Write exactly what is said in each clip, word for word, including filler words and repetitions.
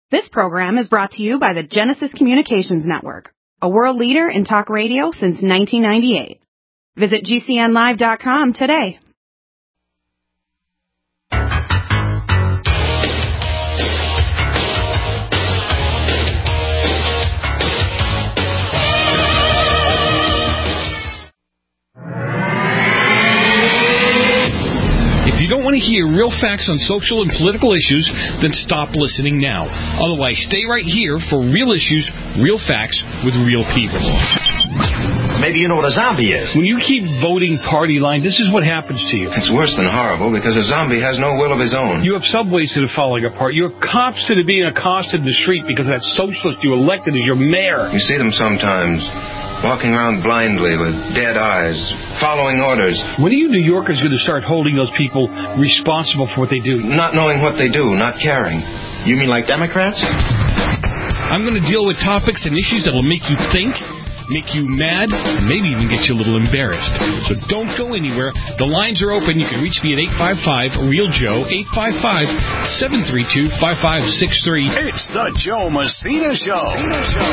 This program is brought to you by the Genesis Communications Network, a world leader in talk radio since nineteen ninety-eight. Visit G C N live dot com today. If you don't want to hear real facts on social and political issues, then stop listening now. Otherwise, stay right here for real issues, real facts, with real people. Maybe you know what a zombie is. When you keep voting party line, this is what happens to you. It's worse than horrible because a zombie has no will of his own. You have subways that are falling apart. You have cops that are being accosted in the street because that socialist you elected as your mayor. You see them sometimes, walking around blindly with dead eyes, following orders. When are you New Yorkers going to start holding those people responsible for what they do? Not knowing what they do, not caring. You mean like Democrats? I'm going to deal with topics and issues that will make you think, make you mad, and maybe even get you a little embarrassed. So don't go anywhere. The lines are open. You can reach me at eight five five, real Joe, eight five five, seven three two, five five six three. It's the Joe Messina Show. Messina Show.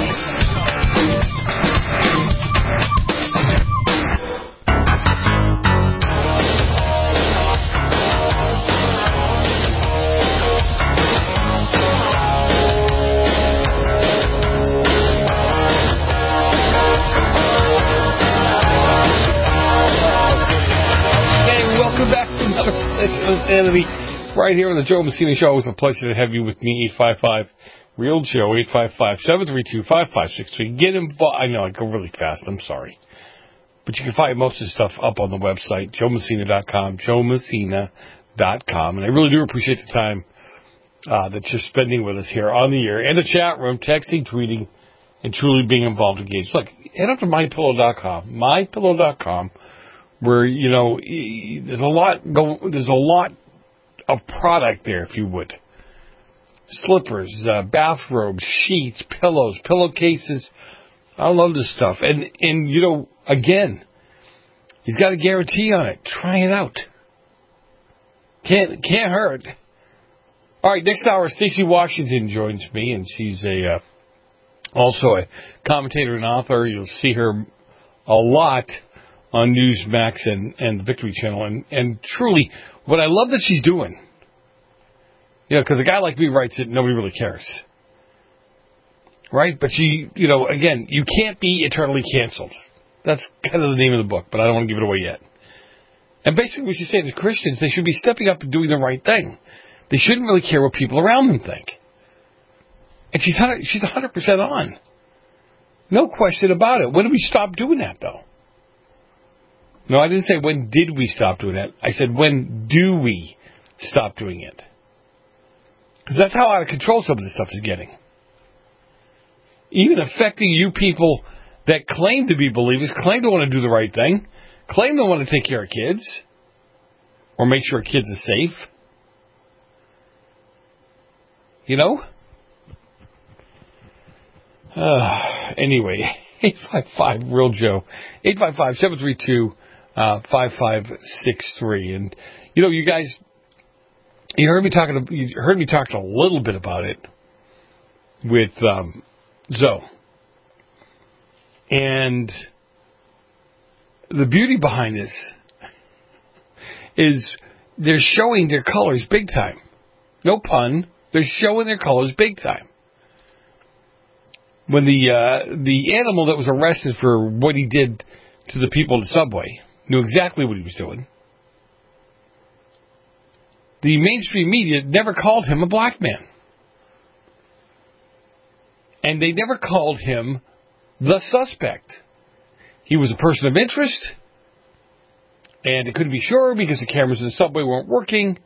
Insanity, right here on the Joe Messina Show. It's a pleasure to have you with me. Eight five five, real Joe, eight five five, seven three two, five five six three. Get involved. I know I go really fast. I'm sorry, but you can find most of the stuff up on the website, joe messina dot com, joe messina dot com. And I really do appreciate the time uh, that you're spending with us here on the air and the chat room, texting, tweeting, and truly being involved, engaged. Look, head up to my pillow dot com, my pillow dot com. Where, you know, there's a lot go, there's a lot of product there, if you would. Slippers, uh, bathrobes, sheets, pillows, pillowcases. I love this stuff. And, and you know, again, he's got a guarantee on it. Try it out. Can't, can't hurt. All right, next hour, Stacey Washington joins me, and she's a, uh, also a commentator and author. You'll see her a lot on Newsmax and, and the Victory Channel. And, and truly, what I love that she's doing, you know, because a guy like me writes it, nobody really cares. Right? But she, you know, again, you can't be eternally canceled. That's kind of the name of the book, but I don't want to give it away yet. And basically what she's saying to Christians, they should be stepping up and doing the right thing. They shouldn't really care what people around them think. And she's she's one hundred percent on. No question about it. When did we stop doing that, though? No, I didn't say when did we stop doing that. I said when do we stop doing it? Because that's how out of control some of this stuff is getting. Even affecting you people that claim to be believers, claim to want to do the right thing, claim to want to take care of kids, or make sure kids are safe. You know? Uh, anyway, eight five five, real Joe, eight five five, seven three two, five five six three. And, you know, you guys, you heard me talking, you heard me talking a little bit about it with um, Zoe. And the beauty behind this is they're showing their colors big time. No pun. They're showing their colors big time. When the uh, the animal that was arrested for what he did to the people in the subway knew exactly what he was doing, the mainstream media never called him a black man. And they never called him the suspect. He was a person of interest, and they couldn't be sure because the cameras in the subway weren't working,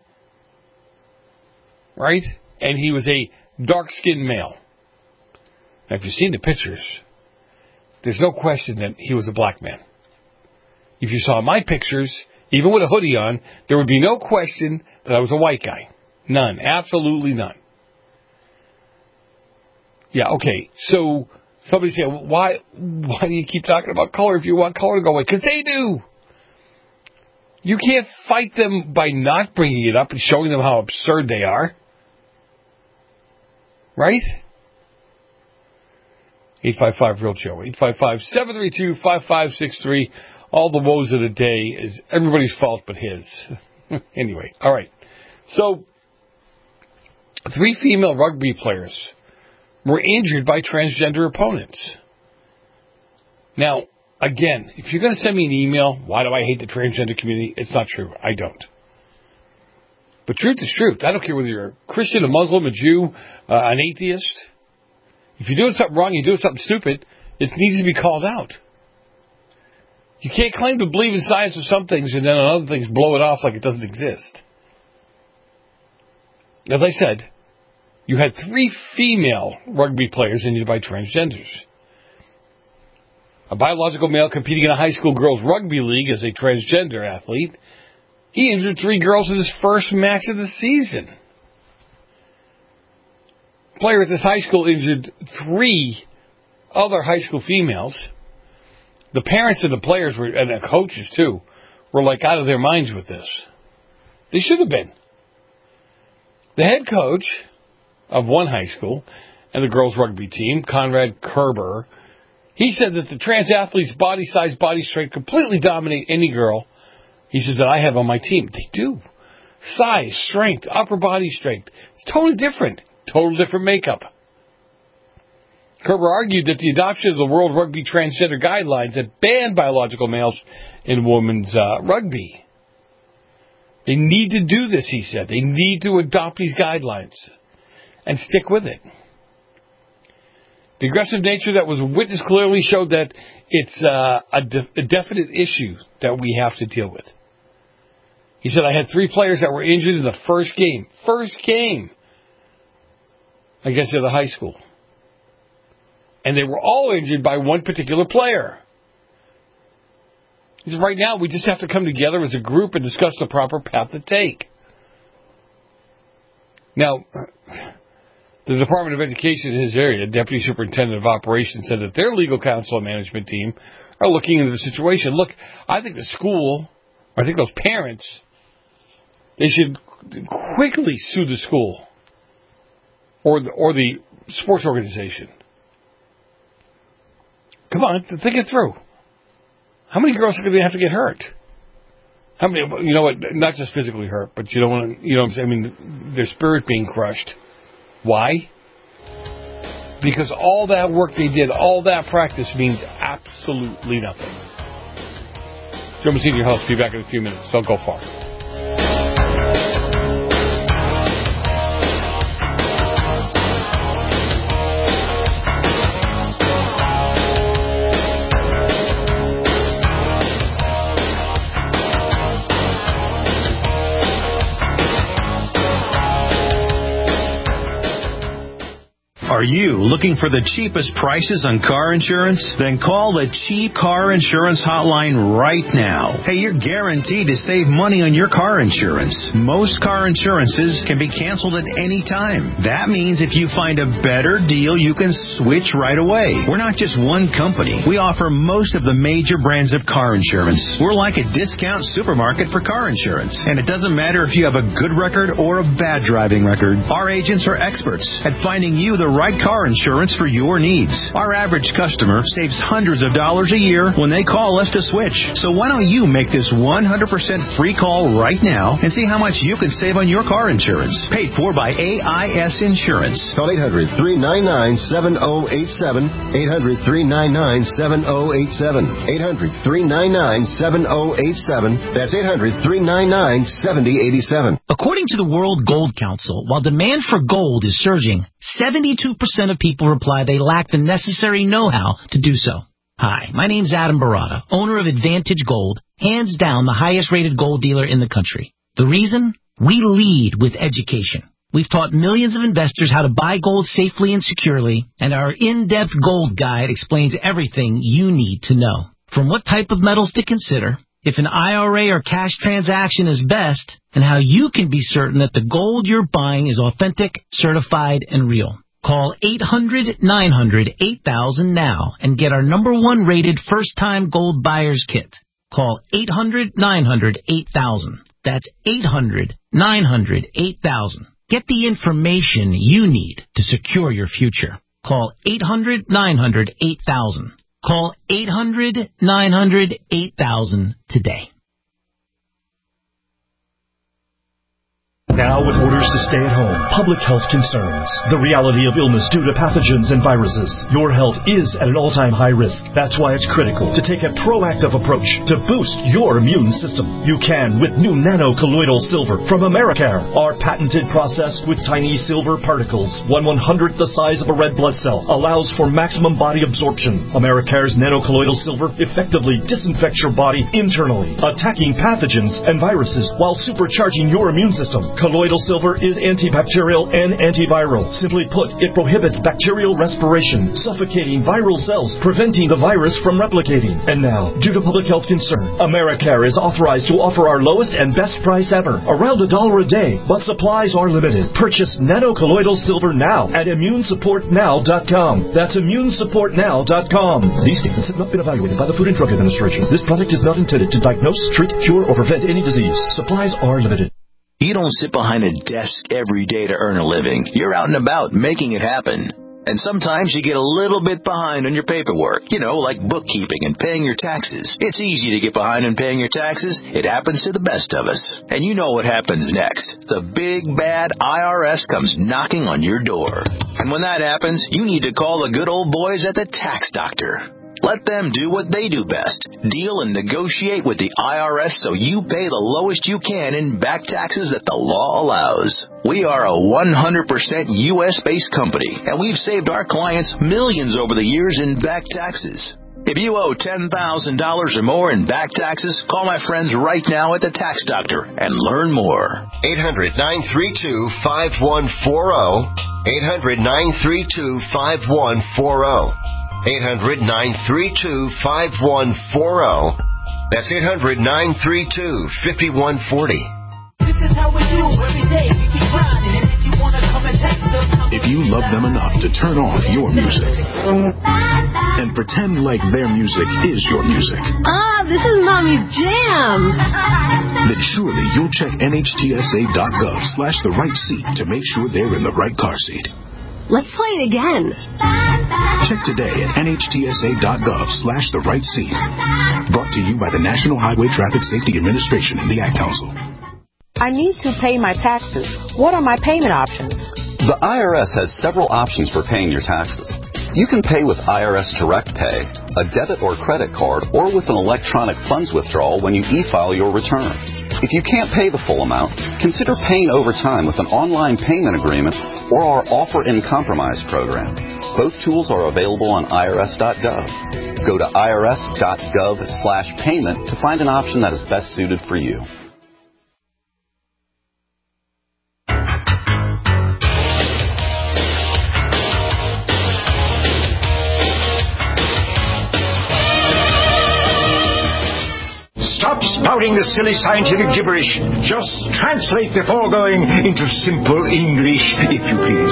right? And he was a dark-skinned male. Now, if you've seen the pictures, there's no question that he was a black man. If you saw my pictures, even with a hoodie on, there would be no question that I was a white guy. None. Absolutely none. Yeah, okay. So somebody say, well, why, why do you keep talking about color if you want color to go away? Because they do. You can't fight them by not bringing it up and showing them how absurd they are. Right? eight five five real Joe. eight five five, seven three two, five five six three. All the woes of the day is everybody's fault but his. Anyway, all right. So, three female rugby players were injured by transgender opponents. Now, again, if you're going to send me an email, why do I hate the transgender community? It's not true. I don't. But truth is truth. I don't care whether you're a Christian, a Muslim, a Jew, uh, an atheist. If you're doing something wrong, you're doing something stupid, it needs to be called out. You can't claim to believe in science or some things and then on other things blow it off like it doesn't exist. As I said, you had three female rugby players injured by transgenders. A biological male competing in a high school girls rugby league as a transgender athlete, he injured three girls in his first match of the season. A player at this high school injured three other high school females. The parents of the players were, and the coaches too, were like out of their minds with this. They should have been. The head coach of one high school and the girls rugby team, Conrad Kerber, he said that the trans athletes' body size, body strength completely dominate any girl. He says that I have on my team. They do. Size, strength, upper body strength. It's totally different. Total different makeup. Kerber argued that the adoption of the World Rugby Transgender Guidelines that ban biological males in women's uh, rugby. They need to do this, he said. They need to adopt these guidelines and stick with it. The aggressive nature that was witnessed clearly showed that it's uh, a, de- a definite issue that we have to deal with. He said, I had three players that were injured in the first game. First game against the other high school. And they were all injured by one particular player. He said, right now, we just have to come together as a group and discuss the proper path to take. Now, the Department of Education in his area, Deputy Superintendent of Operations, said that their legal counsel and management team are looking into the situation. Look, I think the school, I think those parents, they should quickly sue the school or the, or the sports organization. Come on, think it through. How many girls are going to have to get hurt? How many? You know what? Not just physically hurt, but you don't want to. You know what I'm saying? I mean, their spirit being crushed. Why? Because all that work they did, all that practice means absolutely nothing. Joe Messina, your host. Be back in a few minutes. Don't go far. Are you looking for the cheapest prices on car insurance? Then call the Cheap Car Insurance Hotline right now. Hey, you're guaranteed to save money on your car insurance. Most car insurances can be canceled at any time. That means if you find a better deal, you can switch right away. We're not just one company. We offer most of the major brands of car insurance. We're like a discount supermarket for car insurance. And it doesn't matter if you have a good record or a bad driving record. Our agents are experts at finding you the right car insurance for your needs. Our average customer saves hundreds of dollars a year when they call us to switch. So why don't you make this one hundred percent free call right now and see how much you can save on your car insurance. Paid for by A I S Insurance. Call eight hundred, three nine nine, seven oh eight seven. eight hundred, three nine nine, seven oh eight seven. eight hundred, three nine nine, seven oh eight seven. That's eight hundred, three nine nine, seven oh eight seven. According to the World Gold Council, while demand for gold is surging, seventy-two percent of people reply they lack the necessary know-how to do so. Hi, my name's Adam Barata, owner of Advantage Gold, hands down the highest-rated gold dealer in the country. The reason? We lead with education. We've taught millions of investors how to buy gold safely and securely, and our in-depth gold guide explains everything you need to know. From what type of metals to consider, if an I R A or cash transaction is best, and how you can be certain that the gold you're buying is authentic, certified, and real. Call eight hundred, nine hundred, eight thousand now and get our number one rated first-time gold buyer's kit. Call eight hundred, nine hundred, eight thousand. That's eight hundred, nine hundred, eight thousand. Get the information you need to secure your future. Call eight hundred nine hundred eight thousand. Call eight hundred nine hundred eight thousand today. Now with orders to stay at home, public health concerns, the reality of illness due to pathogens and viruses, your health is at an all-time high risk. That's why it's critical to take a proactive approach to boost your immune system. You can with new nano-colloidal silver from Americare. Our patented process with tiny silver particles, one one-hundredth the size of a red blood cell, allows for maximum body absorption. Americare's nano-colloidal silver effectively disinfects your body internally, attacking pathogens and viruses while supercharging your immune system. Colloidal silver is antibacterial and antiviral. Simply put, it prohibits bacterial respiration, suffocating viral cells, preventing the virus from replicating. And now, due to public health concern, Americare is authorized to offer our lowest and best price ever, around a dollar a day, but supplies are limited. Purchase nano-colloidal silver now at immune support now dot com. That's immune support now dot com. These statements have not been evaluated by the Food and Drug Administration. This product is not intended to diagnose, treat, cure, or prevent any disease. Supplies are limited. You don't sit behind a desk every day to earn a living. You're out and about making it happen. And sometimes you get a little bit behind on your paperwork, you know, like bookkeeping and paying your taxes. It's easy to get behind on paying your taxes. It happens to the best of us. And you know what happens next. The big, bad I R S comes knocking on your door. And when that happens, you need to call the good old boys at the Tax Doctor. Let them do what they do best. Deal and negotiate with the I R S so you pay the lowest you can in back taxes that the law allows. We are a one hundred percent U S-based company, and we've saved our clients millions over the years in back taxes. If you owe ten thousand dollars or more in back taxes, call my friends right now at the Tax Doctor and learn more. eight hundred nine three two five one four zero. eight hundred nine three two five one four zero. eight hundred nine three two five one four zero. That's eight hundred nine three two five one four zero. This is how we do every day. We keep grinding, and if you want to come and text us, if you love them enough to turn off your music and pretend like their music is your music. Ah, this is Mommy's jam. Then surely you'll check N H T S A dot gov slash the right seat to make sure they're in the right car seat. Let's play it again. Check today at N H T S A dot gov slash the right seat. Brought to you by the National Highway Traffic Safety Administration and the Ad Council. I need to pay my taxes. What are my payment options? The I R S has several options for paying your taxes. You can pay with I R S Direct Pay, a debit or credit card, or with an electronic funds withdrawal when you e-file your return. If you can't pay the full amount, consider paying over time with an online payment agreement or our Offer in Compromise program. Both tools are available on I R S dot gov. Go to I R S dot gov slash payment to find an option that is best suited for you. Stop spouting the silly scientific gibberish. Just translate the foregoing into simple English, if you please.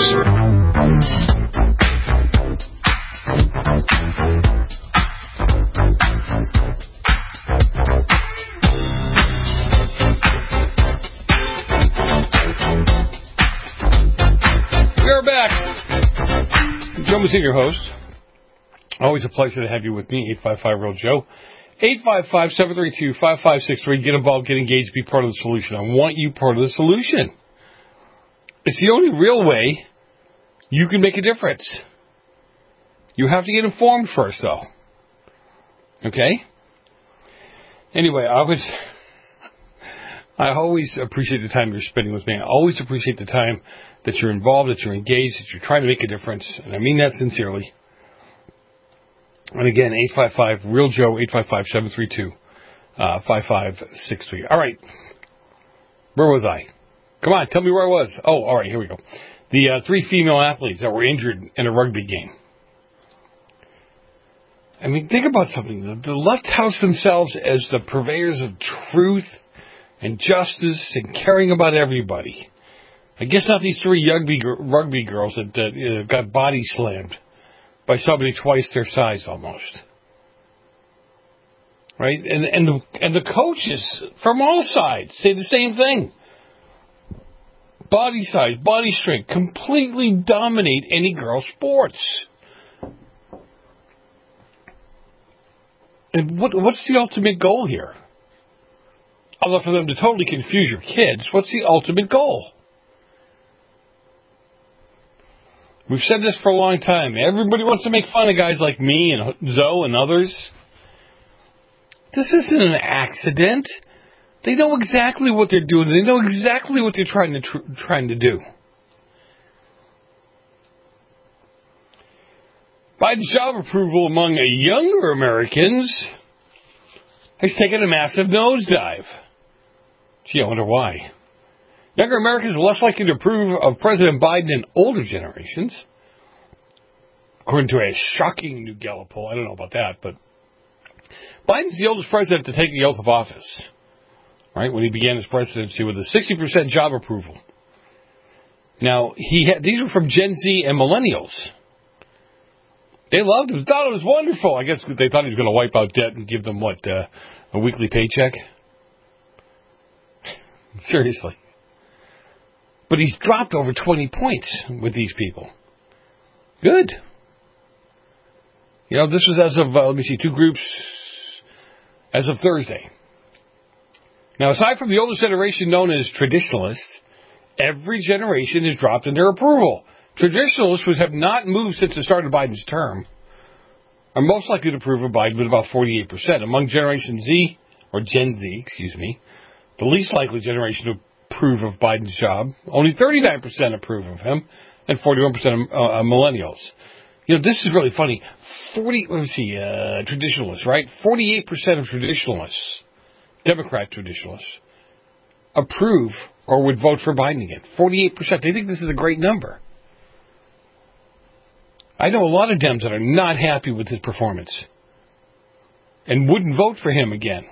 We're back. Joe Messina, your host. Always a pleasure to have you with me, eight five five Real Joe. eight five five, seven three two, five five six three. Get involved, get engaged, be part of the solution. I want you part of the solution. It's the only real way you can make a difference. You have to get informed first, though. Okay? Anyway, I was... I always appreciate the time you're spending with me. I always appreciate the time that you're involved, that you're engaged, that you're trying to make a difference. And I mean that sincerely. And again, eight five five Real Joe, eight five five, seven three two, five five six three. All right. Where was I? Come on, tell me where I was. Oh, all right, here we go. The uh, three female athletes that were injured in a rugby game. I mean, think about something. The, the left house themselves as the purveyors of truth and justice and caring about everybody. I guess not these three rugby, rugby girls that, that uh, got body slammed by somebody twice their size almost. Right? And and the, and the coaches from all sides say the same thing. body size, body strength, completely dominate any girl sports. And what, what's the ultimate goal here? Other for them to totally confuse your kids, what's the ultimate goal? We've said this for a long time. Everybody wants to make fun of guys like me and Zoe and others. This isn't an accident. They know exactly what they're doing. They know exactly what they're trying to tr- trying to do. Biden's job approval among younger Americans has taken a massive nosedive. Gee, I wonder why. Younger Americans are less likely to approve of President Biden than older generations, according to a shocking new Gallup poll. I don't know about that, but Biden's the oldest president to take the oath of office, right, when he began his presidency with a sixty percent job approval. Now, he had, these were from Gen Z and millennials. They loved him, thought it was wonderful. I guess they thought he was going to wipe out debt and give them, what, uh, a weekly paycheck? Seriously. But he's dropped over twenty points with these people. Good. You know, this was as of, uh, let me see, two groups as of Thursday. Now, aside from the oldest generation known as traditionalists, every generation has dropped in their approval. Traditionalists who have not moved since the start of Biden's term are most likely to approve of Biden with about forty-eight percent. Among Generation Z, or Gen Z, excuse me, the least likely generation to approve of Biden's job, only thirty-nine percent approve of him, and forty-one percent of uh, millennials. You know, this is really funny. forty, let me see, uh, traditionalists, right? forty-eight percent of traditionalists, Democrat traditionalists, approve or would vote for Biden again. forty-eight percent. They think this is a great number. I know a lot of Dems that are not happy with his performance and wouldn't vote for him again.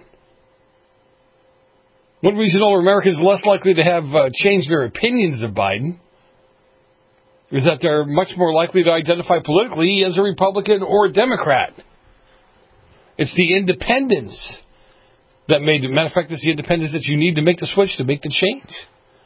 One reason older Americans are less likely to have uh, changed their opinions of Biden is that they're much more likely to identify politically as a Republican or a Democrat. It's the independence that made it. Matter of fact, it's the independence that you need to make the switch, to make the change.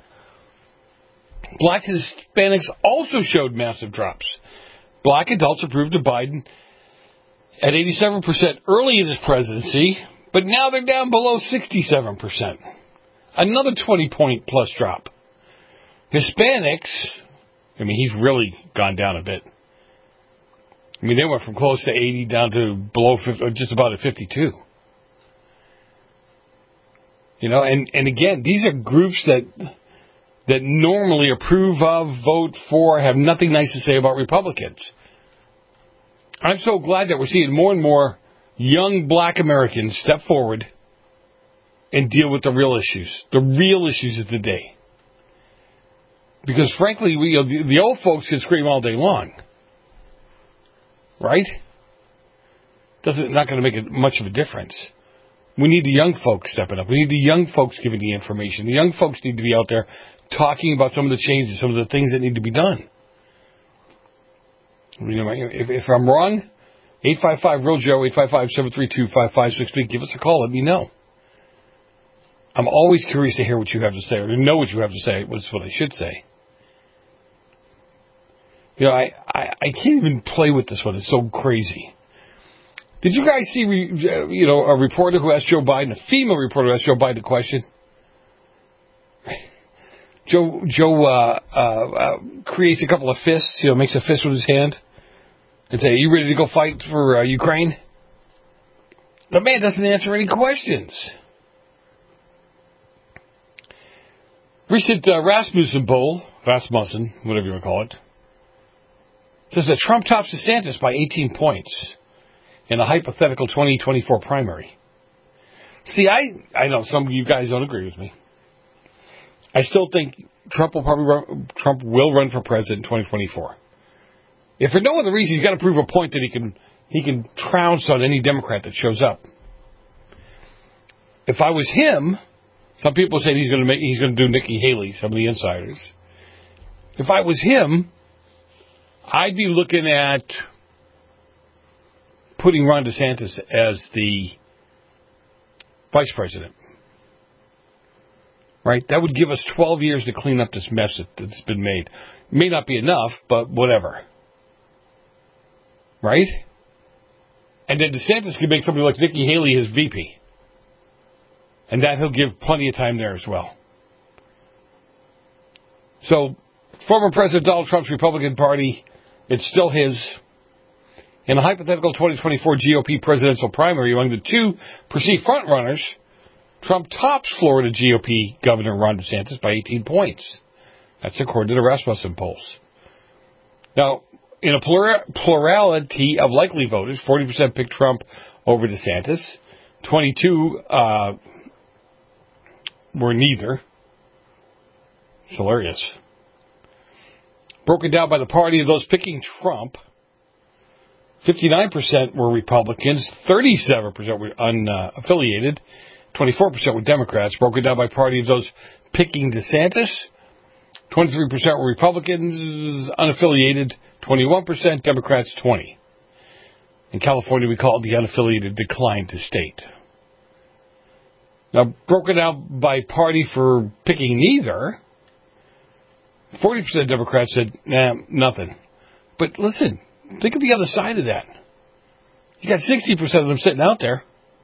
Black Hispanics also showed massive drops. Black adults approved of Biden at eighty-seven percent early in his presidency, but now they're down below sixty-seven percent. Another twenty-point plus drop. Hispanics, I mean, he's really gone down a bit. I mean, they went from close to eighty down to below fifty, or just about at fifty-two. You know, and, and again, these are groups that that normally approve of, vote for, have nothing nice to say about Republicans. I'm so glad that we're seeing more and more young black Americans step forward and deal with the real issues, the real issues of the day. Because frankly, we, you know, the, the old folks can scream all day long, right? Doesn't not going to make it much of a difference. We need the young folks stepping up. We need the young folks giving the information. The young folks need to be out there talking about some of the changes, some of the things that need to be done. You know, if, if I'm wrong, eight five five, real Joe, eight five five, seven three two, five five six three. Give us a call. Let me know. I'm always curious to hear what you have to say, or to know what you have to say. What's what I should say. You know, I, I, I can't even play with this one. It's so crazy. Did you guys see, you know, a reporter who asked Joe Biden, a female reporter who asked Joe Biden a question? Joe Joe uh, uh, uh, creates a couple of fists, you know, makes a fist with his hand, and say, "Are you ready to go fight for uh, Ukraine?" The man doesn't answer any questions. Recent uh, Rasmussen poll, Rasmussen, whatever you want to call it, says that Trump tops DeSantis by eighteen points in a hypothetical twenty twenty-four primary. See, I, I know some of you guys don't agree with me. I still think Trump will probably run, Trump will run for president in twenty twenty-four. If for no other reason, he's got to prove a point that he can he can trounce on any Democrat that shows up. If I was him, some people say he's going to make he's going to do Nikki Haley, some of the insiders. If I was him, I'd be looking at putting Ron DeSantis as the vice president. Right? That would give us twelve years to clean up this mess that's been made. May not be enough, but whatever. Right? And then DeSantis could make somebody like Nikki Haley his V P. And that he'll give plenty of time there as well. So, former President Donald Trump's Republican Party, it's still his. In a hypothetical twenty twenty-four G O P presidential primary among the two perceived frontrunners, Trump tops Florida G O P Governor Ron DeSantis by eighteen points. That's according to the Rasmussen polls. Now, in a plura- plurality of likely voters, forty percent picked Trump over DeSantis, twenty-two uh, were neither. It's hilarious. Broken down by the party of those picking Trump, fifty-nine percent were Republicans, thirty-seven percent were unaffiliated, twenty-four percent were Democrats. Broken down by party of those picking DeSantis, twenty-three percent were Republicans, unaffiliated, twenty-one percent, Democrats, twenty. In California, we call it the unaffiliated decline to state. Now, broken down by party for picking neither, forty percent of Democrats said, nah, nothing. But listen, think of the other side of that. You got sixty percent of them sitting out there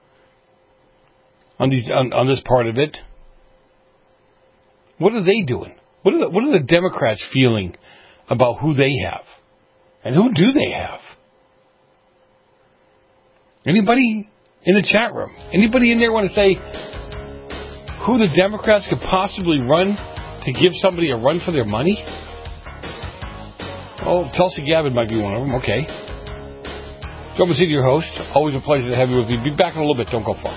on these on, on this part of it. What are they doing? What are the, what are the Democrats feeling about who they have? And who do they have? Anybody in the chat room? Anybody in there want to say who the Democrats could possibly run to give somebody a run for their money? Oh, Tulsi Gabbard might be one of them. Okay. Joe Messina, your host. Always a pleasure to have you with me. Be back in a little bit. Don't go far.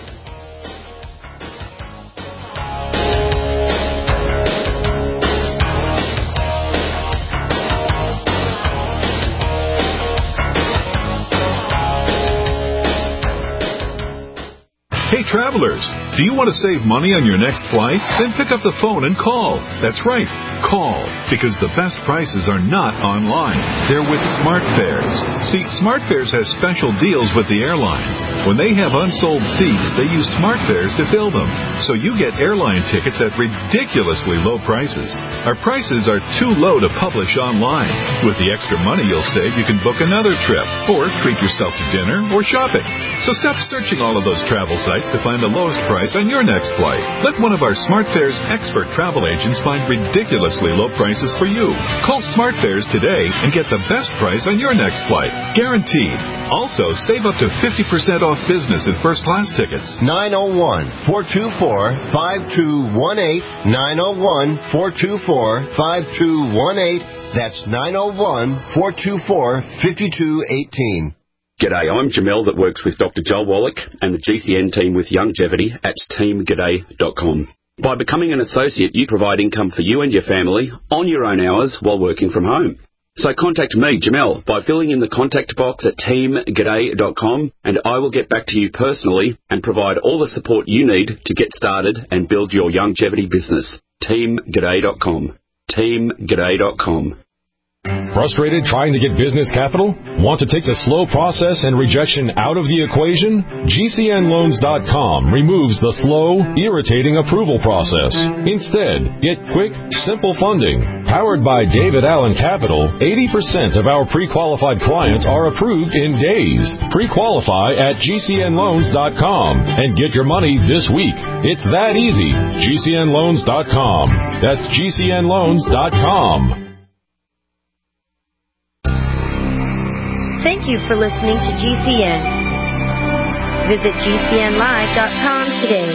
Hey, travelers, do you want to save money on your next flight? Then pick up the phone and call. That's right, call, because the best prices are not online. They're with SmartFares. See, SmartFares has special deals with the airlines. When they have unsold seats, they use SmartFares to fill them. So you get airline tickets at ridiculously low prices. Our prices are too low to publish online. With the extra money you'll save, you can book another trip, or treat yourself to dinner or shopping. So stop searching all of those travel sites to find the lowest price on your next flight. Let one of our SmartFares expert travel agents find ridiculously low prices for you. Call SmartFares today and get the best price on your next flight. Guaranteed. Also, save up to fifty percent off business and first class tickets. nine oh one, four two four, five two one eight. nine oh one, four two four, five two one eight. That's nine oh one, four two four, five two one eight. G'day, I'm Jamel that works with Doctor Joel Wallach and the G C N team with Longevity at team g'day dot com. By becoming an associate, you provide income for you and your family on your own hours while working from home. So contact me, Jamel, by filling in the contact box at team g'day dot com, and I will get back to you personally and provide all the support you need to get started and build your longevity business. team g'day dot com. team g'day dot com. Frustrated trying to get business capital? Want to take the slow process and rejection out of the equation? G C N loans dot com removes the slow, irritating approval process. Instead, get quick, simple funding. Powered by David Allen Capital, eighty percent of our pre-qualified clients are approved in days. Pre-qualify at G C N loans dot com and get your money this week. It's that easy. G C N loans dot com. That's G C N loans dot com. Thank you for listening to G C N. Visit G C N live dot com today.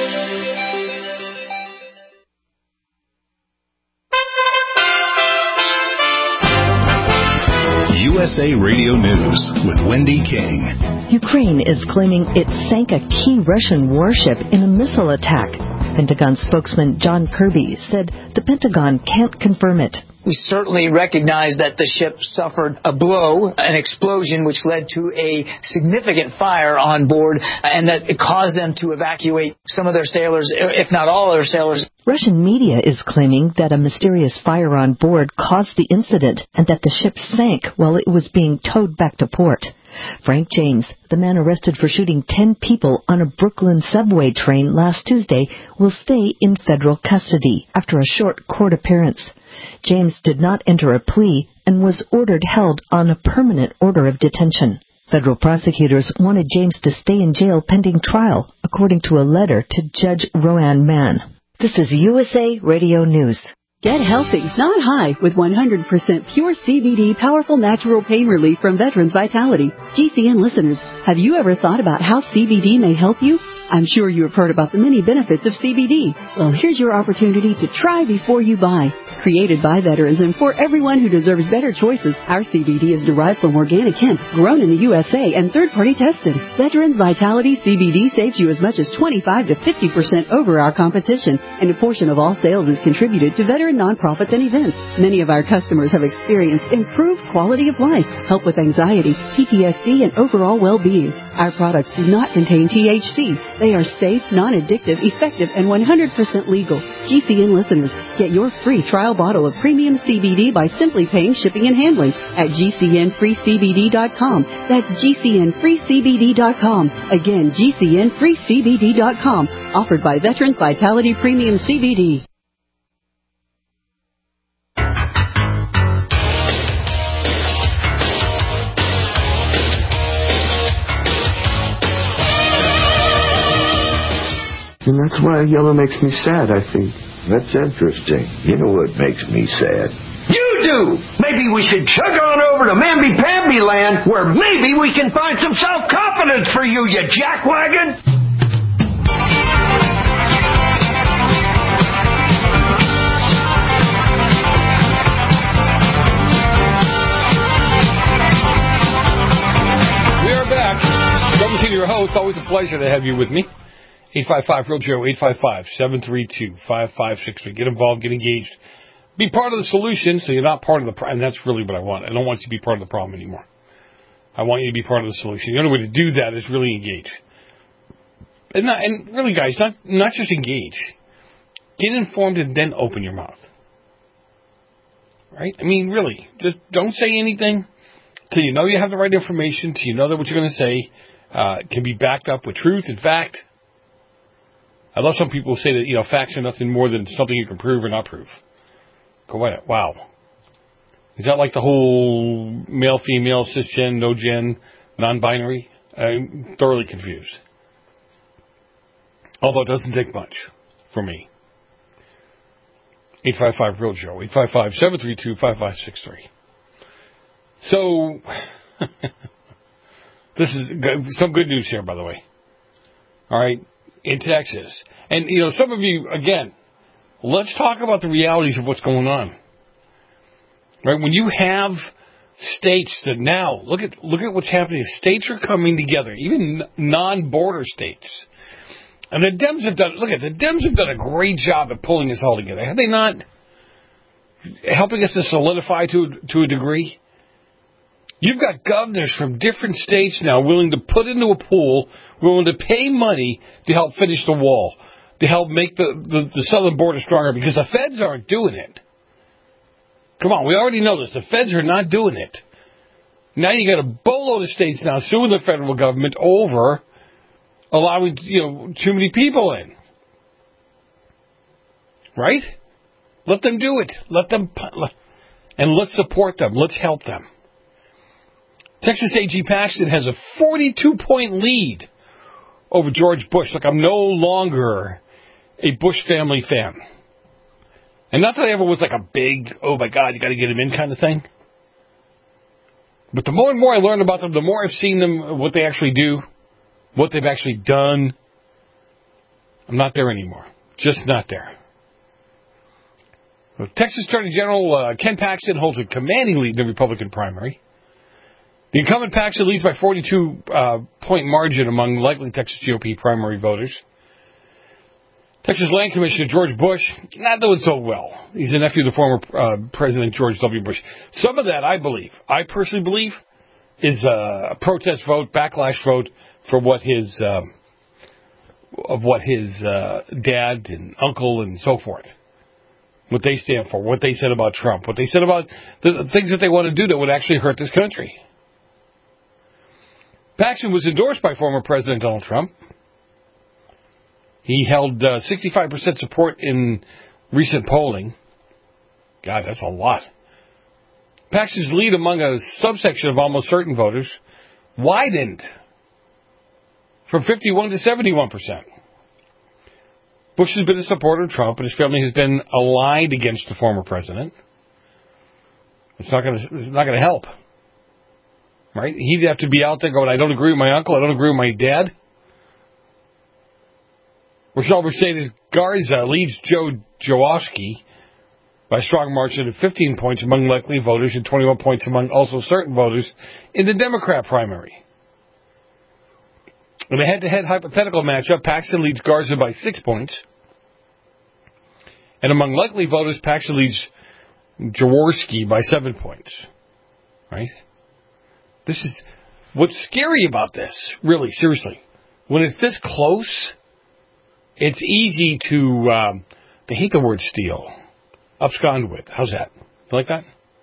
U S A Radio News with Wendy King. Ukraine is claiming it sank a key Russian warship in a missile attack. Pentagon spokesman John Kirby said the Pentagon can't confirm it. We certainly recognize that the ship suffered a blow, an explosion, which led to a significant fire on board, and that it caused them to evacuate some of their sailors, if not all of their sailors. Russian media is claiming that a mysterious fire on board caused the incident and that the ship sank while it was being towed back to port. Frank James, the man arrested for shooting ten people on a Brooklyn subway train last Tuesday, will stay in federal custody after a short court appearance. James did not enter a plea and was ordered held on a permanent order of detention. Federal prosecutors wanted James to stay in jail pending trial, according to a letter to Judge Roanne Mann. This is U S A Radio News. Get healthy, not high, with one hundred percent pure C B D powerful natural pain relief from Veterans Vitality. G C N listeners, have you ever thought about how C B D may help you? I'm sure you have heard about the many benefits of C B D. Well, here's your opportunity to try before you buy. Created by veterans and for everyone who deserves better choices, our C B D is derived from organic hemp, grown in the U S A and third-party tested. Veterans Vitality C B D saves you as much as twenty-five to fifty percent over our competition, and a portion of all sales is contributed to veteran nonprofits and events. Many of our customers have experienced improved quality of life, help with anxiety, P T S D, and overall well-being. Our products do not contain T H C. They are safe, non-addictive, effective, and one hundred percent legal. G C N listeners, get your free trial bottle of premium C B D by simply paying shipping and handling at G C N free C B D dot com. That's G C N free C B D dot com. Again, G C N free C B D dot com. Offered by Veterans Vitality Premium C B D. And that's why yellow makes me sad, I think. That's interesting. You know what makes me sad? You do! Maybe we should chug on over to Mamby-Pamby land, where maybe we can find some self-confidence for you, you jackwagon! We are back. Come to your host. Always a pleasure to have you with me. eight five five, real Joe, eight five five, seven three two, five five six three. Get involved, get engaged. Be part of the solution so you're not part of the problem. And that's really what I want. I don't want you to be part of the problem anymore. I want you to be part of the solution. The only way to do that is really engage. And, not, and really, guys, not, not just engage. Get informed and then open your mouth. Right? I mean, really, just don't say anything till you know you have the right information, till you know that what you're going to say uh, can be backed up with truth and fact. I love some people who say that, you know, facts are nothing more than something you can prove or not prove. Go at it. Wow. Is that like the whole male, female, cisgen, no gen, non-binary? I'm thoroughly confused. Although it doesn't take much for me. eight five five, real Joe. eight five five, seven three two, five five six three. So, this is some good news here, by the way. All right. In Texas. And, you know, some of you, again, let's talk about the realities of what's going on. Right? When you have states that now, look at look at what's happening. States are coming together, even non-border states. And the Dems have done, look at, the Dems have done a great job at pulling this all together. Have they not? Helping us to solidify to, to a degree. You've got governors from different states now willing to put into a pool, willing to pay money to help finish the wall, to help make the, the, the southern border stronger, because the feds aren't doing it. Come on, we already know this. The feds are not doing it. Now you got a boatload of states now suing the federal government over allowing, you know, too many people in. Right? Let them do it. Let them, and let's support them. Let's help them. Texas A G Paxton has a forty-two point lead over George Bush. Look, I'm no longer a Bush family fan. And not that I ever was like a big, oh my God, you got to get him in kind of thing. But the more and more I learn about them, the more I've seen them, what they actually do, what they've actually done. I'm not there anymore. Just not there. Well, Texas Attorney General uh, Ken Paxton holds a commanding lead in the Republican primary. The incumbent Paxton leads by forty-two uh, point margin among likely Texas G O P primary voters. Texas Land Commissioner George Bush, not doing so well. He's a nephew of the former uh, President George W. Bush. Some of that, I believe, I personally believe, is a protest vote, backlash vote for what his uh, of what his uh, dad and uncle and so forth, what they stand for, what they said about Trump, what they said about the, the things that they want to do that would actually hurt this country. Paxton was endorsed by former President Donald Trump. He held uh, sixty-five percent support in recent polling. God, that's a lot. Paxton's lead among a subsection of almost certain voters widened from fifty-one to seventy-one percent. Bush has been a supporter of Trump, and his family has been allied against the former president. It's not going to. It's not going to help, right? He'd have to be out there going, "I don't agree with my uncle. I don't agree with my dad." Rochelle Mercedes Garza leads Joe Jaworski by a strong margin of fifteen points among likely voters and twenty-one points among also certain voters in the Democrat primary. In a head-to-head hypothetical matchup, Paxton leads Garza by six points. And among likely voters, Paxton leads Jaworski by seven points. Right? This is what's scary about this, really, seriously. When it's this close, it's easy to, um, they hate the word steal. Abscond with. How's that? You like that?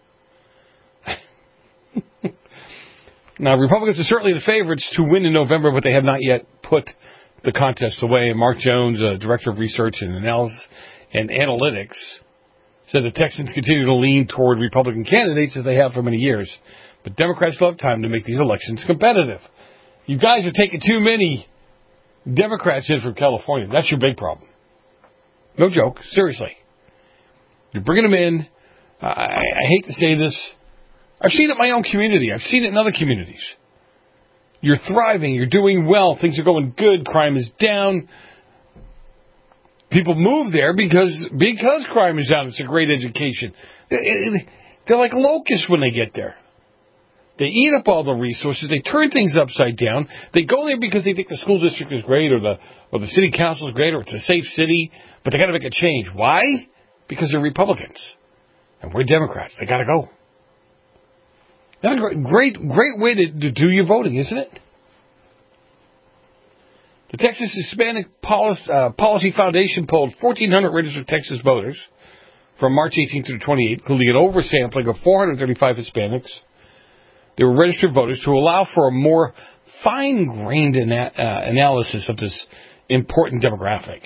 Now, Republicans are certainly the favorites to win in November, but they have not yet put the contest away. Mark Jones, uh, Director of Research and Analysis and Analytics, said the Texans continue to lean toward Republican candidates as they have for many years. But Democrats still have time to make these elections competitive. You guys are taking too many Democrats in from California. That's your big problem. No joke. Seriously. You're bringing them in. I, I hate to say this. I've seen it in my own community. I've seen it in other communities. You're thriving. You're doing well. Things are going good. Crime is down. People move there because because crime is down. It's a great education. They're like locusts when they get there. They eat up all the resources. They turn things upside down. They go there because they think the school district is great or the or the city council is great or it's a safe city. But they got to make a change. Why? Because they're Republicans. And we're Democrats. They got to go. That's a great, great way to, to do your voting, isn't it? The Texas Hispanic Policy, uh, Policy Foundation polled fourteen hundred registered Texas voters from March eighteenth through twenty-eighth, including an oversampling of four hundred thirty-five Hispanics. They were registered voters to allow for a more fine-grained ana- uh, analysis of this important demographic.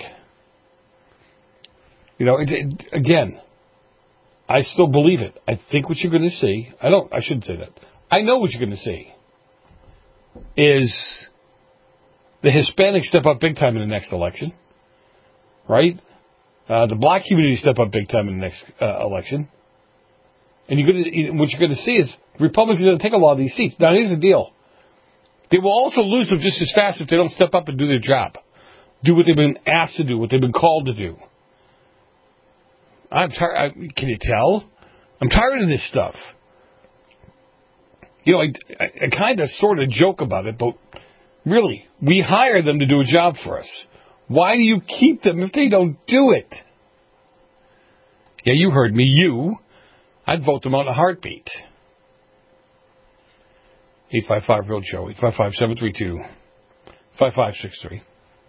You know, it, it, again, I still believe it. I think what you're going to see, I don't, I shouldn't say that. I know what you're going to see is the Hispanics step up big time in the next election, right? Uh, the black community step up big time in the next uh, election. And you're going to, what you're going to see is Republicans are going to take a lot of these seats. Now, here's the deal. They will also lose them just as fast if they don't step up and do their job. Do what they've been asked to do, what they've been called to do. I'm tired. Can you tell? I'm tired of this stuff. You know, I, I, I kind of sort of joke about it, but really, we hire them to do a job for us. Why do you keep them if they don't do it? Yeah, you heard me. You. I'd vote them on a heartbeat. eight five five Real Show, eight five five, seven three two, five five six three.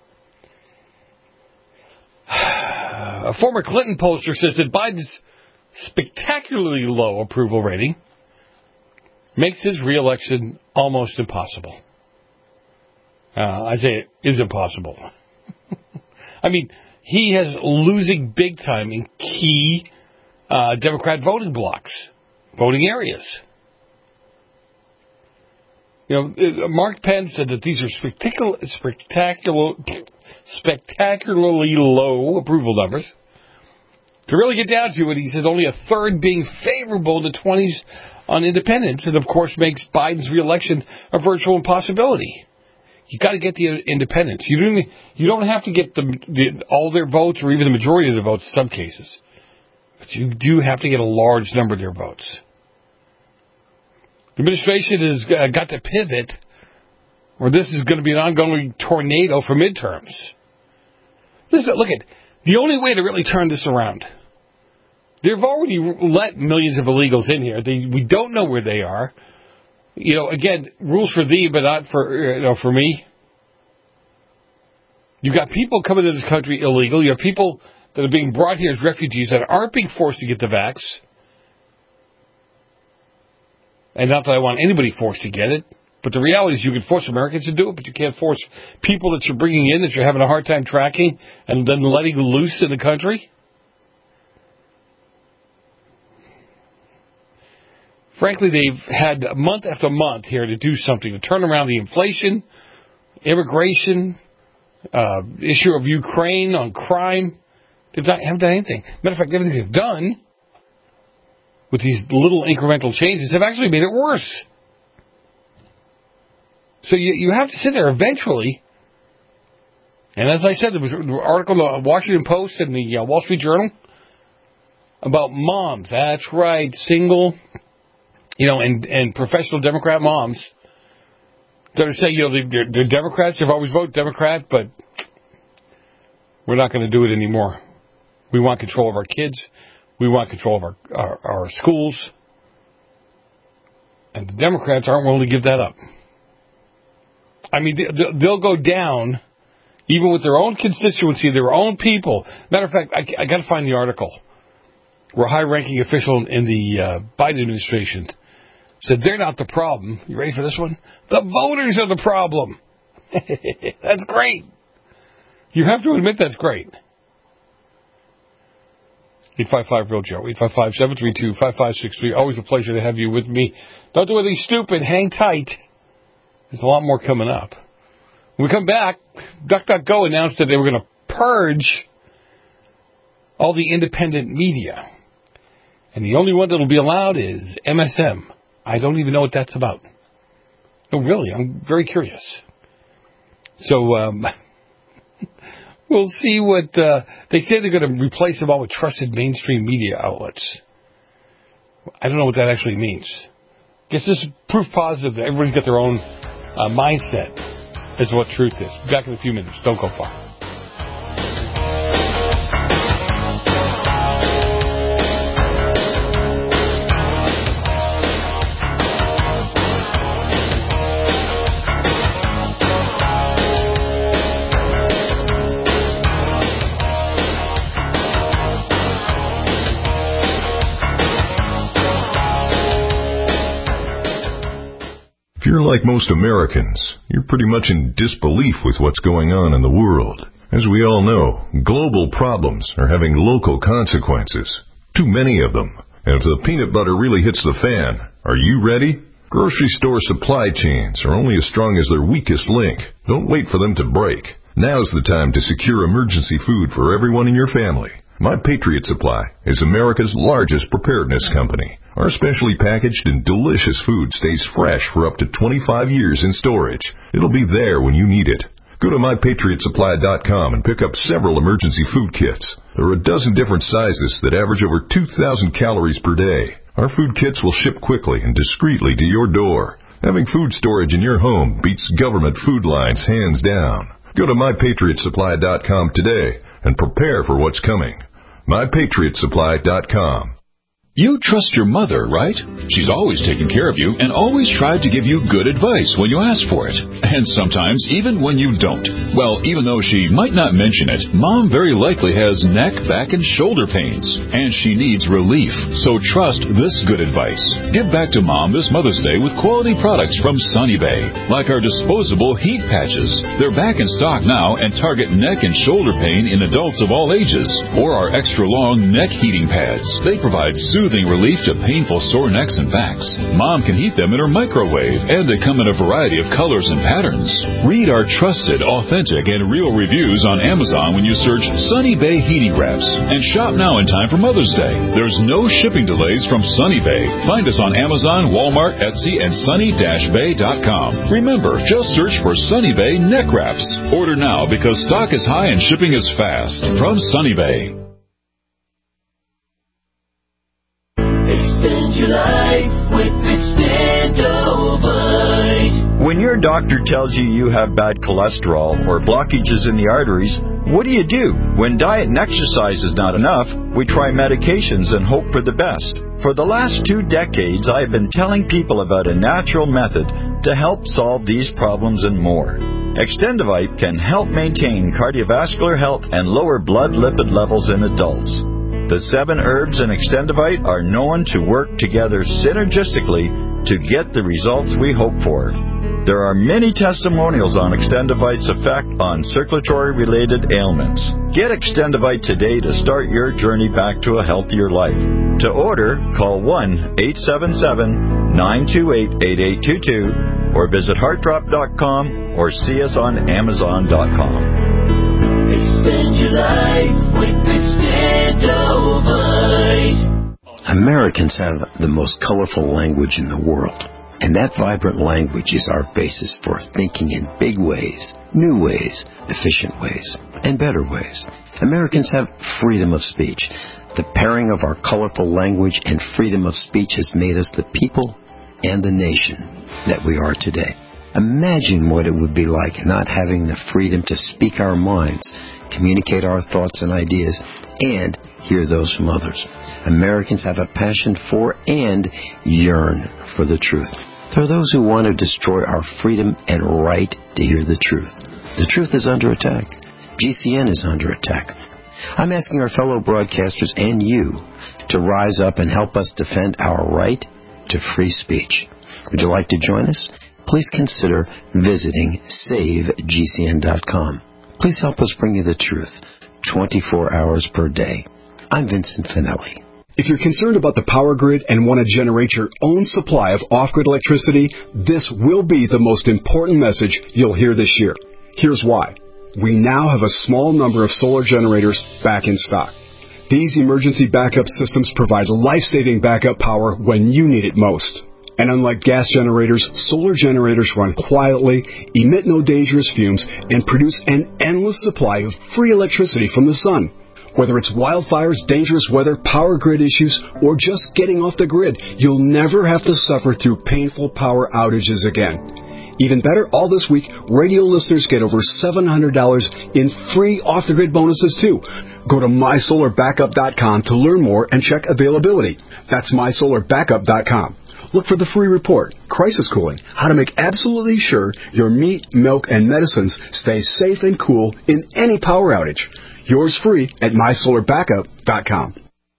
A former Clinton pollster says that Biden's spectacularly low approval rating makes his re-election almost impossible. Uh, I say it is impossible. I mean, he is losing big time in key uh, Democrat voting blocks, voting areas. You know, Mark Penn said that these are spectacular, spectacular, spectacularly low approval numbers. To really get down to it, he said only a third being favorable in the twenties on independents, and of course makes Biden's reelection a virtual impossibility. You got to get the independents. You don't. You don't have to get the, the all their votes or even the majority of the votes in some cases, but you do have to get a large number of their votes. The administration has got to pivot, or this is going to be an ongoing tornado for midterms. This is, look at the only way to really turn this around. They've already let millions of illegals in here. They, we don't know where they are. You know, again, rules for thee, but not for you know for me. You've got people coming into this country illegal. You have people that are being brought here as refugees that aren't being forced to get the vax. And not that I want anybody forced to get it. But the reality is you can force Americans to do it, but you can't force people that you're bringing in that you're having a hard time tracking and then letting loose in the country. Frankly, they've had month after month here to do something to turn around the inflation, immigration, uh, issue of Ukraine on crime. They haven't done anything. Matter of fact, everything they've done with these little incremental changes have actually made it worse. So you you have to sit there eventually. And as I said, there was an article in the Washington Post and the uh, Wall Street Journal about moms. That's right, single, you know, and, and professional Democrat moms that are saying, you know, they're, they're Democrats. They've always voted Democrat, but we're not going to do it anymore. We want control of our kids. We want control of our, our, our schools. And the Democrats aren't willing to give that up. I mean, they'll go down, even with their own constituency, their own people. Matter of fact, I, I got to find the article where a high-ranking official in the uh, Biden administration said they're not the problem. You ready for this one? The voters are the problem. That's great. You have to admit that's great. eight five five real Joe, eight five five, seven three two, five five six three. Always a pleasure to have you with me. Don't do anything stupid. Hang tight. There's a lot more coming up. When we come back, DuckDuckGo announced that they were going to purge all the independent media. And the only one that will be allowed is M S M. I don't even know what that's about. No, really, I'm very curious. So, um, we'll see what, uh, they say they're going to replace them all with trusted mainstream media outlets. I don't know what that actually means. Guess this is proof positive that everybody's got their own uh, mindset as to what truth is. Back in a few minutes. Don't go far. If you're like most Americans, you're pretty much in disbelief with what's going on in the world. As we all know, global problems are having local consequences. Too many of them. And if the peanut butter really hits the fan, are you ready? Grocery store supply chains are only as strong as their weakest link. Don't wait for them to break. Now's the time to secure emergency food for everyone in your family. My Patriot Supply is America's largest preparedness company. Our specially packaged and delicious food stays fresh for up to twenty-five years in storage. It'll be there when you need it. Go to my patriot supply dot com and pick up several emergency food kits. There are a dozen different sizes that average over two thousand calories per day. Our food kits will ship quickly and discreetly to your door. Having food storage in your home beats government food lines hands down. Go to my patriot supply dot com today and prepare for what's coming. my patriot supply dot com. You trust your mother, right? She's always taken care of you and always tried to give you good advice when you ask for it. And sometimes even when you don't. Well, even though she might not mention it, Mom very likely has neck, back, and shoulder pains. And she needs relief. So trust this good advice. Give back to Mom this Mother's Day with quality products from Sunny Bay. Like our disposable heat patches. They're back in stock now and target neck and shoulder pain in adults of all ages. Or our extra long neck heating pads. They provide soothing relief to painful sore necks and backs. Mom can heat them in her microwave, and they come in a variety of colors and patterns. Read our trusted, authentic, and real reviews on Amazon when you search Sunny Bay Heating Wraps. And shop now in time for Mother's Day. There's no shipping delays from Sunny Bay. Find us on Amazon, Walmart, Etsy, and sunny dash bay dot com. Remember, just search for Sunny Bay Neck Wraps. Order now because stock is high and shipping is fast. From Sunny Bay. Extend your life with Extendovite. When your doctor tells you you have bad cholesterol or blockages in the arteries, what do you do? When diet and exercise is not enough, we try medications and hope for the best. For the last two decades, I have been telling people about a natural method to help solve these problems and more. Extendovite can help maintain cardiovascular health and lower blood lipid levels in adults. The seven herbs in Extendovite are known to work together synergistically to get the results we hope for. There are many testimonials on Extendivite's effect on circulatory-related ailments. Get Extendivite today to start your journey back to a healthier life. To order, call one eight seven seven, nine two eight, eight eight two two or visit heart drop dot com or see us on amazon dot com. Extend your life with Extendivite. Americans have the most colorful language in the world. And that vibrant language is our basis for thinking in big ways, new ways, efficient ways, and better ways. Americans have freedom of speech. The pairing of our colorful language and freedom of speech has made us the people and the nation that we are today. Imagine what it would be like not having the freedom to speak our minds, communicate our thoughts and ideas, and hear those from others. Americans have a passion for and yearn for the truth. There are those who want to destroy our freedom and right to hear the truth. The truth is under attack. G C N is under attack. I'm asking our fellow broadcasters and you to rise up and help us defend our right to free speech. Would you like to join us? Please consider visiting save G C N dot com. Please help us bring you the truth twenty-four hours per day. I'm Vincent Finelli. If you're concerned about the power grid and want to generate your own supply of off-grid electricity, this will be the most important message you'll hear this year. Here's why. We now have a small number of solar generators back in stock. These emergency backup systems provide life-saving backup power when you need it most. And unlike gas generators, solar generators run quietly, emit no dangerous fumes, and produce an endless supply of free electricity from the sun. Whether it's wildfires, dangerous weather, power grid issues, or just getting off the grid, you'll never have to suffer through painful power outages again. Even better, all this week, radio listeners get over seven hundred dollars in free off-the-grid bonuses, too. Go to my solar backup dot com to learn more and check availability. That's my solar backup dot com. Look for the free report, Crisis Cooling, how to make absolutely sure your meat, milk, and medicines stay safe and cool in any power outage. Yours free at my solar backup dot com.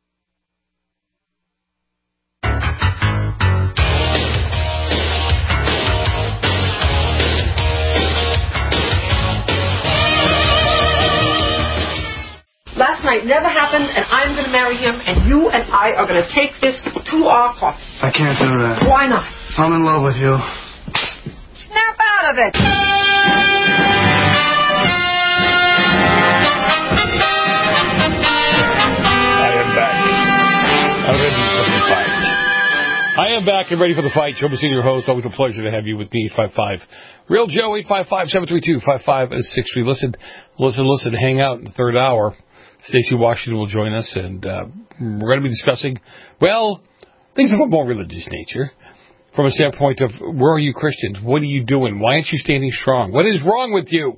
Last night never happened, and I'm going to marry him, and you and I are going to take this to our coffin. I can't do that. Why not? I'm in love with you. Snap out of it! I'm ready for the fight. I am back and ready for the fight. Joe Senior host. Always a pleasure to have you with me. eight five five Real Joe, eight five five, seven three two, five five six three. Listen, listen, listen. Hang out in the third hour. Stacey Washington will join us, and uh, we're going to be discussing, well, things of a more religious nature. From a standpoint of, where are you Christians? What are you doing? Why aren't you standing strong? What is wrong with you?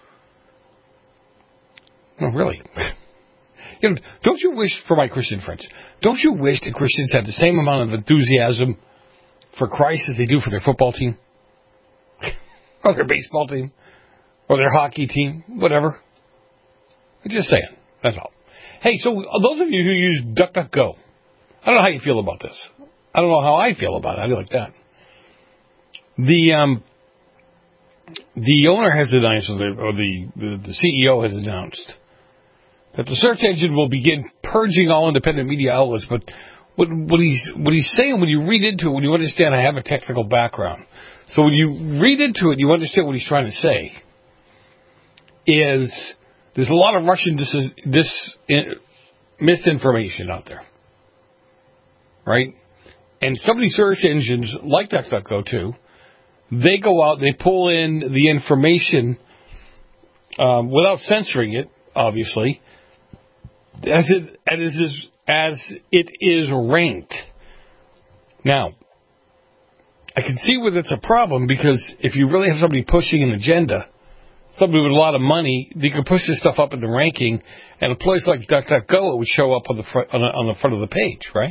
No, really. You know, don't you wish, for my Christian friends, don't you wish that Christians had the same amount of enthusiasm for Christ as they do for their football team? Or their baseball team? Or their hockey team? Whatever. I'm just saying. That's all. Hey, so those of you who use DuckDuckGo, I don't know how you feel about this. I don't know how I feel about it. I feel like that. The um, the owner has announced, or the, or the, the, the C E O has announced, that the search engine will begin purging all independent media outlets. But what, what he's what he's saying, when you read into it, when you understand, I have a technical background, so when you read into it, you understand what he's trying to say. Is there's a lot of Russian dis, dis in, misinformation out there, right? And some of these search engines, like DuckDuckGo too, they go out, they pull in the information um, without censoring it, obviously, as it as is as it is ranked. Now, I can see where that's a problem, because if you really have somebody pushing an agenda, somebody with a lot of money, they can push this stuff up in the ranking, and a place like DuckDuckGo, it would show up on the front, on the, on the front of the page, right?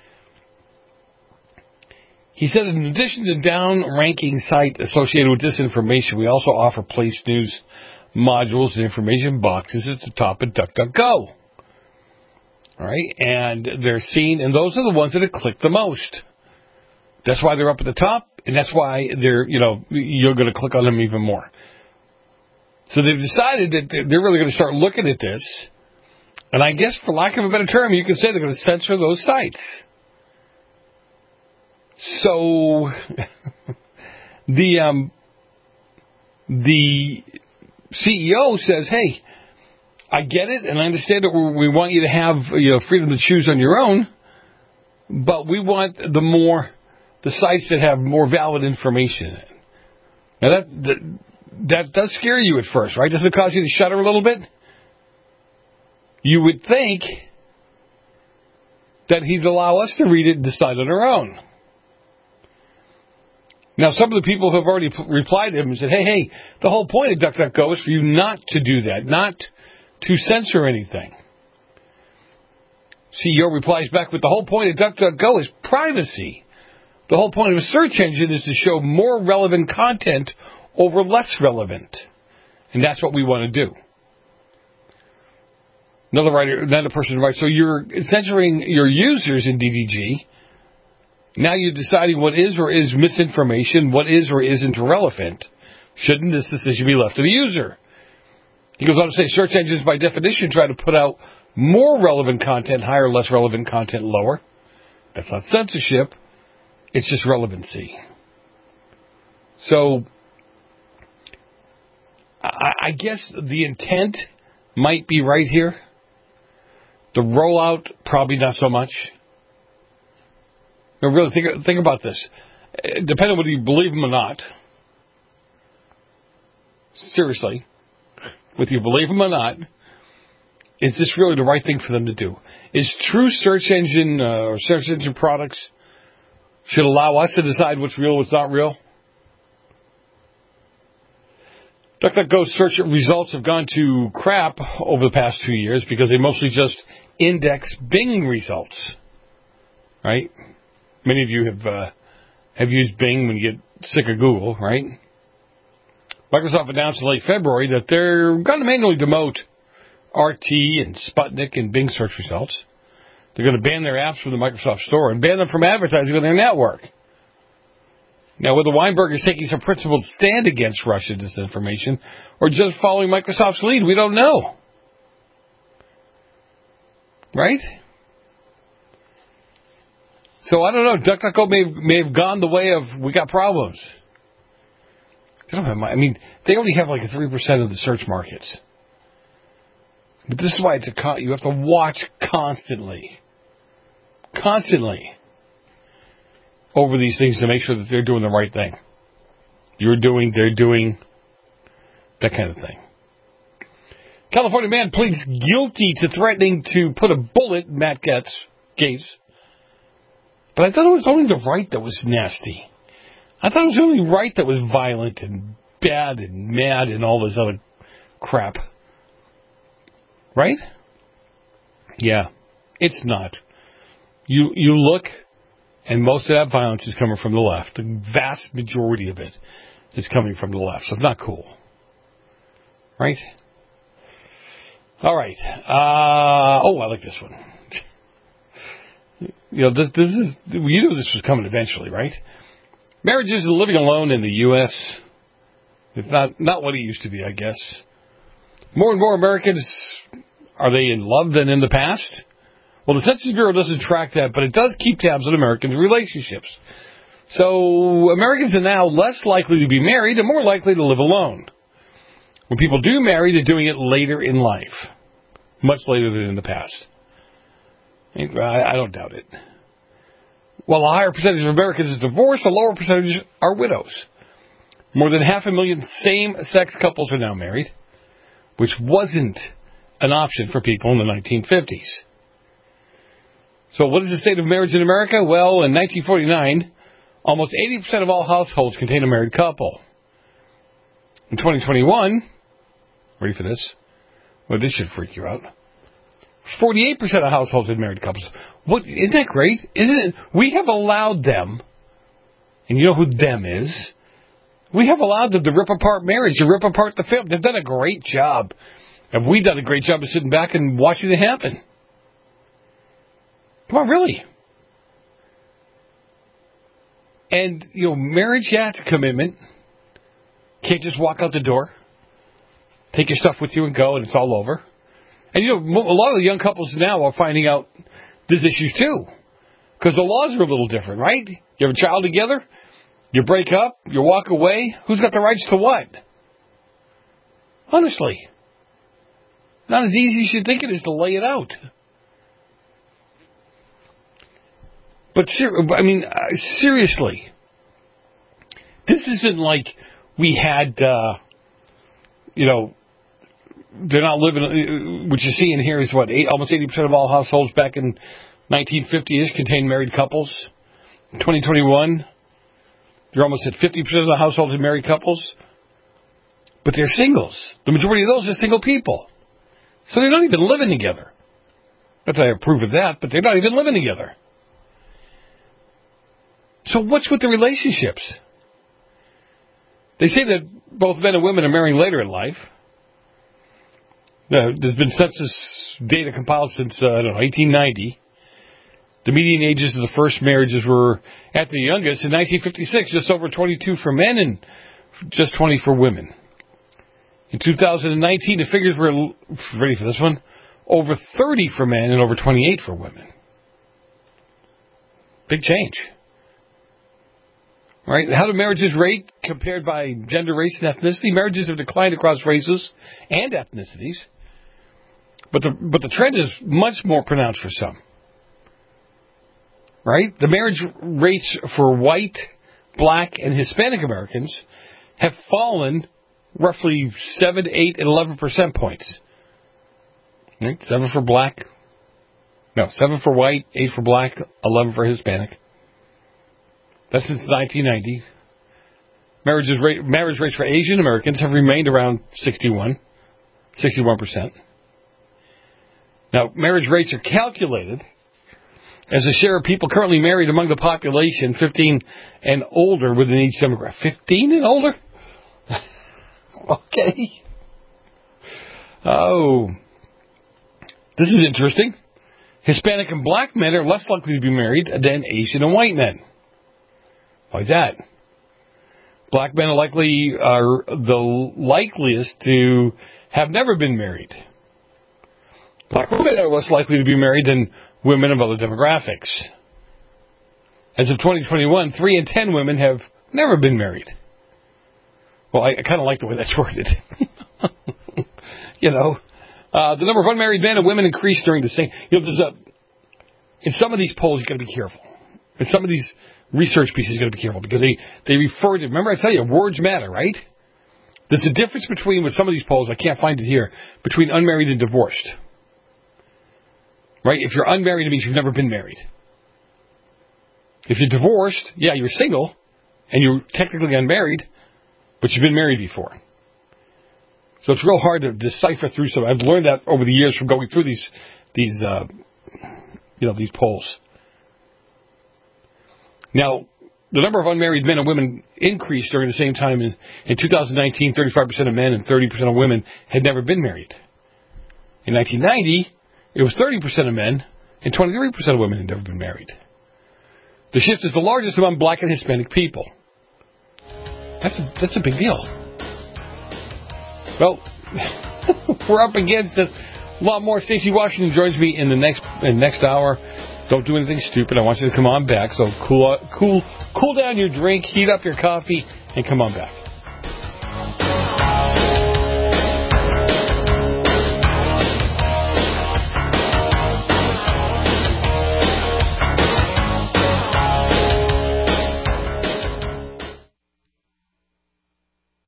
He said, in addition to down-ranking site associated with disinformation, we also offer place news modules and information boxes at the top of DuckDuckGo. All right, and they're seen, and those are the ones that have clicked the most. That's why they're up at the top, and that's why they're, you know, you're going to click on them even more. So they've decided that they're really going to start looking at this, and I guess, for lack of a better term, you could say they're going to censor those sites. So the um, the C E O says, "Hey, I get it, and I understand that we want you to have, you know, freedom to choose on your own, but we want the more the sites that have more valid information in it." Now that, that that does scare you at first, right? Does it cause you to shudder a little bit? You would think that he'd allow us to read it and decide on our own. Now, some of the people have already p- replied to him and said, hey, hey, the whole point of DuckDuckGo is for you not to do that, not to censor anything. C E O replies back with, the whole point of DuckDuckGo is privacy. The whole point of a search engine is to show more relevant content over less relevant. And that's what we want to do. Another writer, another person writes, so you're censoring your users in D D G. Now you're deciding what is or is misinformation, what is or isn't relevant. Shouldn't this decision be left to the user? He goes on to say search engines by definition try to put out more relevant content, higher, less relevant content, lower. That's not censorship. It's just relevancy. So I, I guess the intent might be right here. The rollout, probably not so much. Now, really, think, think about this. Depending on whether you believe them or not, seriously, whether you believe them or not, is this really the right thing for them to do? Is true search engine uh, or search engine products should allow us to decide what's real, what's not real? DuckDuckGo search results have gone to crap over the past two years because they mostly just index Bing results, right? Many of you have uh, have used Bing when you get sick of Google, right? Microsoft announced in late February that they're going to manually demote R T and Sputnik and Bing search results. They're going to ban their apps from the Microsoft Store and ban them from advertising on their network. Now, whether Weinberg is taking some principled stand against Russian disinformation or just following Microsoft's lead, we don't know. Right? So, I don't know. DuckDuckGo may, may have gone the way of, we got problems. They don't have, I mean, they only have like three percent of the search markets. But this is why it's a con- you have to watch constantly. Constantly. Over these things to make sure that they're doing the right thing. You're doing, they're doing, that kind of thing. California man pleads guilty to threatening to put a bullet in Matt Gaetz' Gaetz. But I thought it was only the right that was nasty. I thought it was only right that was violent and bad and mad and all this other crap. Right? Yeah. It's not. You you look, and most of that violence is coming from the left. The vast majority of it is coming from the left. So it's not cool. Right? All right. Uh, oh, I like this one. You know, this, this is, you knew this was coming eventually, right? Marriages and living alone in the U S It's not, not what it used to be, I guess. More and more Americans, are they in love than in the past? Well, the Census Bureau doesn't track that, but it does keep tabs on Americans' relationships. So Americans are now less likely to be married and more likely to live alone. When people do marry, they're doing it later in life. Much later than in the past. I, I don't doubt it. While a higher percentage of Americans is divorced, a lower percentage are widows. More than half a million same-sex couples are now married, which wasn't an option for people in the nineteen fifties. So what is the state of marriage in America? Well, in nineteen forty-nine, almost eighty percent of all households contain a married couple. In twenty twenty-one, ready for this? Well, this should freak you out. forty-eight percent of households had married couples. What, isn't that great? Isn't it? We have allowed them, and you know who them is, we have allowed them to rip apart marriage, to rip apart the family. They've done a great job. Have we done a great job of sitting back and watching it happen? Come on, really? And, you know, marriage, yeah, it's a commitment. Can't just walk out the door, take your stuff with you and go, and it's all over. And, you know, a lot of the young couples now are finding out there's issues, too. Because the laws are a little different, right? You have a child together, you break up, you walk away. Who's got the rights to what? Honestly. Not as easy as you think it is to lay it out. But, ser- I mean, uh, seriously. This isn't like we had, uh, you know, they're not living, what you're seeing here is what, eight, almost eighty percent of all households back in nineteen fifty-ish contained married couples. In twenty twenty-one, they're almost at fifty percent of the households are married couples. But they're singles. The majority of those are single people. So they're not even living together. Not that I approve of that, but they're not even living together. So what's with the relationships? They say that both men and women are marrying later in life. Uh, there's been census data compiled since, uh, I don't know, eighteen ninety. The median ages of the first marriages were at the youngest in nineteen fifty-six, just over twenty-two for men and just twenty for women. In two thousand nineteen, the figures were, ready for this one, over thirty for men and over twenty-eight for women. Big change. Right? How do marriages rate compared by gender, race, and ethnicity? Marriages have declined across races and ethnicities. But the, but the trend is much more pronounced for some. Right? The marriage rates for white, black, and Hispanic Americans have fallen roughly seven, eight, and eleven percent points. Right? seven for black. No, seven for white, eight for black, eleven for Hispanic. That's since nineteen ninety. Marriages rate, marriage rates for Asian Americans have remained around sixty-one, sixty-one percent. Now, marriage rates are calculated as a share of people currently married among the population fifteen and older within each demographic. fifteen and older? Okay. Oh. This is interesting. Hispanic and black men are less likely to be married than Asian and white men. Why is that? Black men are likely are the likeliest to have never been married. Black women are less likely to be married than women of other demographics. As of twenty twenty-one, three in ten women have never been married. Well, I, I kind of like the way that's worded. you know, uh, the number of unmarried men and women increased during the same. You know, there's a in some of these polls you got to be careful. In some of these research pieces you got to be careful because they they refer to. Remember, I tell you, words matter, right? There's a difference between with some of these polls. I can't find it here between unmarried and divorced. Right? If you're unmarried, it means you've never been married. If you're divorced, yeah, you're single, and you're technically unmarried, but you've been married before. So it's real hard to decipher through some. I've learned that over the years from going through these, these, uh, you know, these polls. Now, the number of unmarried men and women increased during the same time. In, in two thousand nineteen, thirty-five percent of men and thirty percent of women had never been married. In nineteen ninety, it was thirty percent of men and twenty-three percent of women had never been married. The shift is the largest among black and Hispanic people. That's a, that's a big deal. Well, we're up against it. A lot more. Stacey Washington joins me in the next in the next hour. Don't do anything stupid. I want you to come on back. So cool, cool, cool down your drink, heat up your coffee, and come on back.